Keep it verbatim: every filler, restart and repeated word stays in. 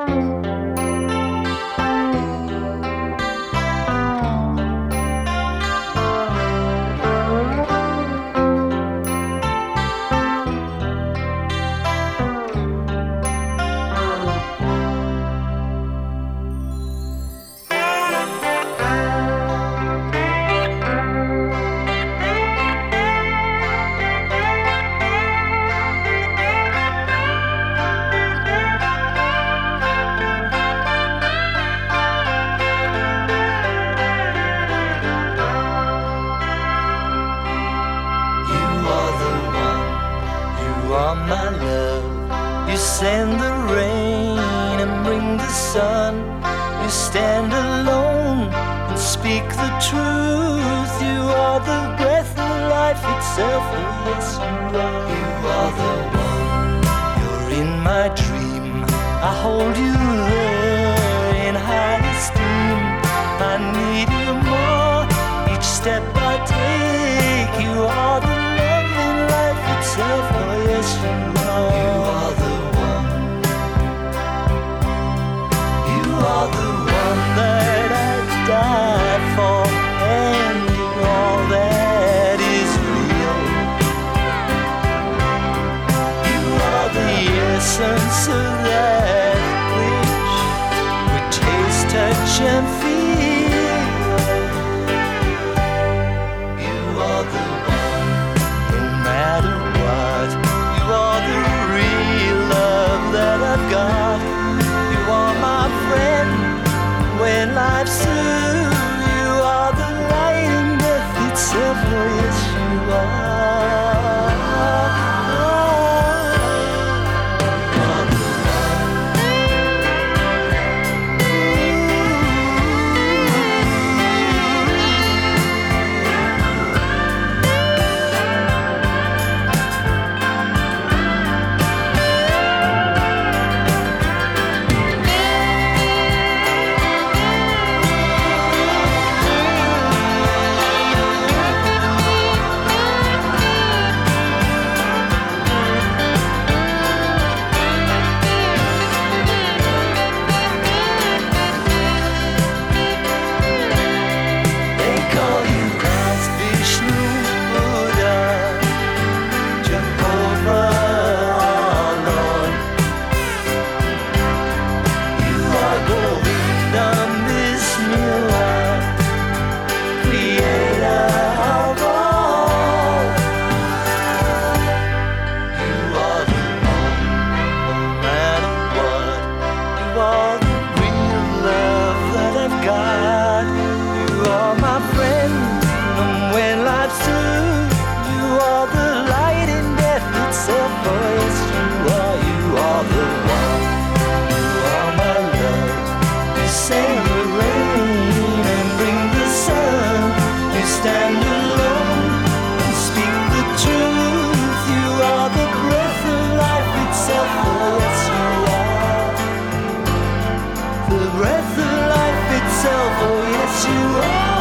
You are my love. You send the rain and bring the sun. You stand alone and speak the truth. You are the breath of life itself. Oh yes, you are. You are the one. You're in my dream. I hold you there in high esteem. I need you more each step I take. You are the love in life itself. Oh yes, you are. You are the one. You are the one that I died for, and you're all that is real. You are the essence of that which we taste, touch, and feel. You are the one, no matter what. You are the real love that I've got. You are my friend when life's through. You are the light in death itself. Oh yes, you are. You are the breath of life itself. Oh yes, you are.